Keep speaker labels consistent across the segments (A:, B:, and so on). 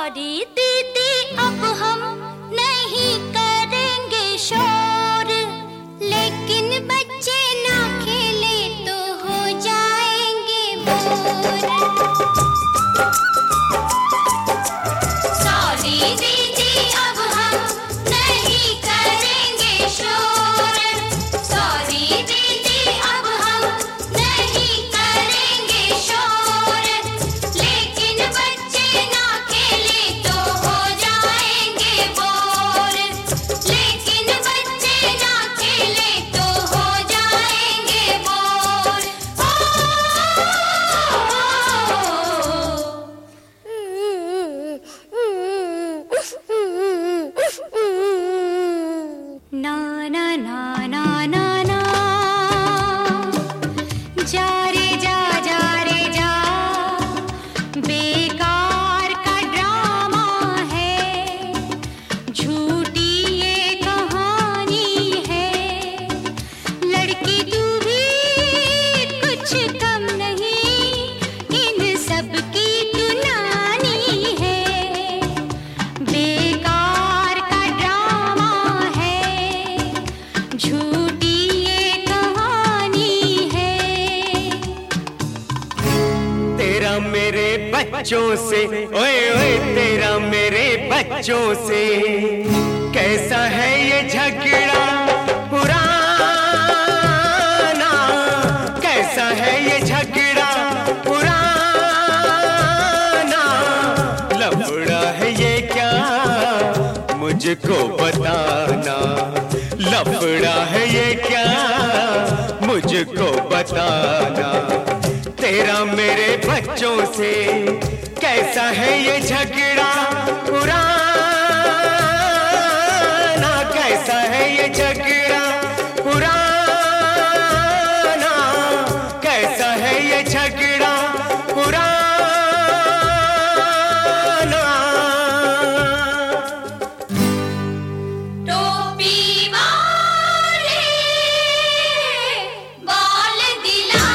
A: Sorry दीदी अब हम नहीं करेंगे शोर, लेकिन बच्चे ना खेले तो हो जाएंगे बोर। सॉरी दीदी अब हम नहीं करेंगे शोर, सॉरी दीदी अब हम नहीं करेंगे शोर, लेकिन बच्चे ना खेले तो हो जाएंगे बोर, लेकिन बच्चे ना खेले तो हो जाएंगे बोर। ना ना ना ना ना ना, जा रे जा जा रे जा, बेकार का ड्रामा है, झूठी ये कहानी है, लड़की तू भी कुछ कम नहीं, इन सब की तू नानी है, बेकार का ड्रामा है, झूठी ये कहानी है।
B: तेरा मेरे बच्चों से, ओए ओए तेरा मेरे बच्चों से कैसा है ये झगड़ा पुराना, कैसा है ये झगड़ा पुराना, लफड़ा है ये क्या मुझको बताना, लफड़ा है ये क्या मुझको बताना। तेरा मेरे बच्चों से कैसा है ये झगड़ा पुराना, कैसा है ये झगड़ा पुराना, कैसा है ये झगड़ा पुराना।
A: टोपी वाले बाल दिला,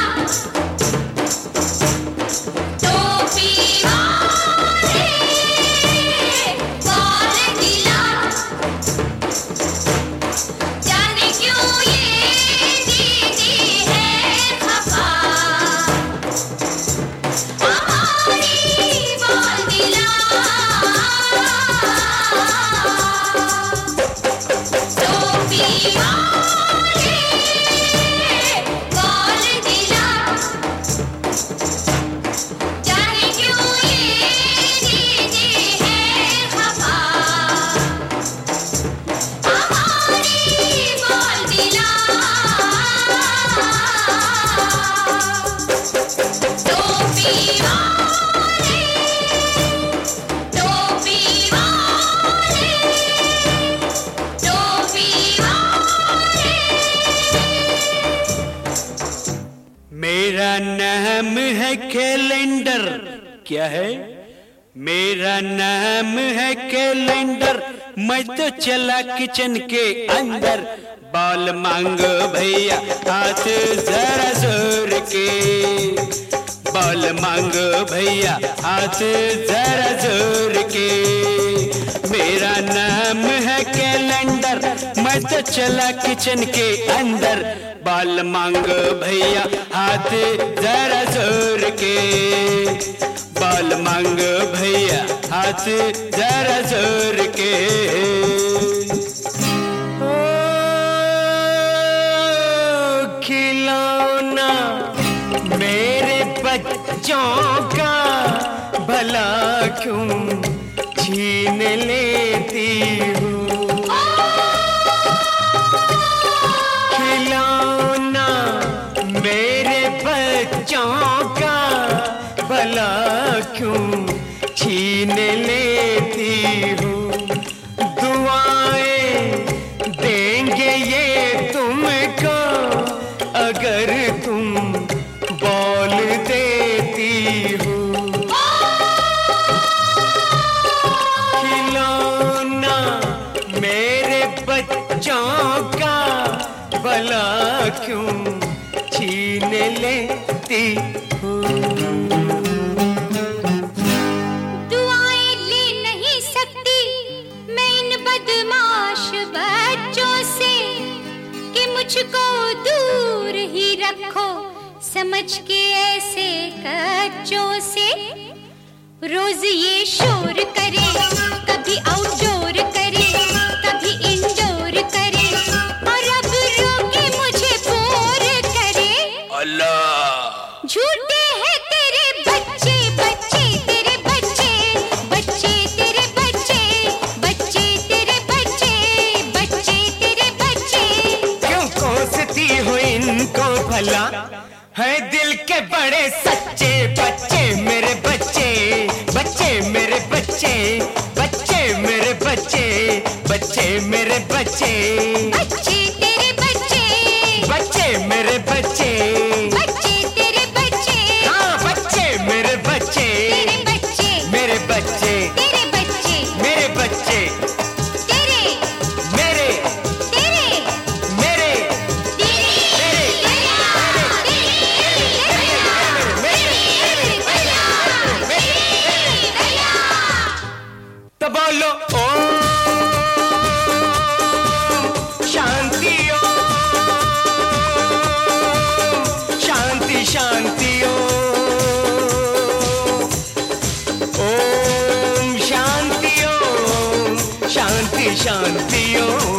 A: टोपी वाले बाल दिला, जाने क्यों ये दीदी है खफा, हमारी बाल दिला। टोपी वाले बाल दिला, जाने क्यों ये दीदी है खफा, हमारी बाल दिला। टोपी वाले, टोपी वाले, टोपी वाले।
B: मेरा नाम है कैलेंडर, क्या है? मेरा नाम है कैलेंडर, मैं तो चला किचन के अंदर, बाल मांगो भैया हाथ जरा जोर के, बाल मांगो भैया हाथ जरा जोर के। मेरा नाम है कैलेंडर, मैं तो चला किचन के अंदर, बाल मांगो भैया हाथ जरा जोर के, बाल मांगो भैया हाथ जरा जोर के। ओ खिलौना मेरे बच्चों का भला क्यों छीन लेती हूँ, खिलौना मेरे बच्चों का भला क्यों छीन लेती हूँ, दुआएं देंगे ये तुमको अगर तुम बोल देती हो, खिलौना मेरे बच्चों का भला क्यों छीन लेती हो।
A: दुआएं लेने मुझको दूर ही रखो समझ के ऐसे कच्चों से। रोज ये शोर करे, कभी आउटडोर करे, कभी इंडोर करे, और अब रोके मुझे बोर करे।
B: अल्लाह
A: झूठे हैं तेरे बच्चे, बच्चे तेरे बच्चे, बच्चे तेरे बच्चे, बच्चे तेरे बच्चे, बच्चे तेरे बच्चे।
B: क्यों कोसती हो इनको भला, है दिल के बड़े सच्चे बच्चे मेरे बच्चे, बच्चे मेरे बच्चे, बच्चे मेरे बच्चे, बच्चे मेरे बच्चे,
A: बच्चे तेरे बच्चे,
B: बच्चे मेरे बच्चे,
A: बच्चे तेरे बच्चे,
B: हाँ बच्चे मेरे बच्चे,
A: तेरे बच्चे,
B: मेरे बच्चे,
A: तेरे बच्चे,
B: मेरे बच्चे,
A: तेरे,
B: मेरे,
A: तेरे,
B: मेरे, तो बोलो ओम शांति, ओम शांति शांति, ओम शांति, ओम शांति शांति, ओम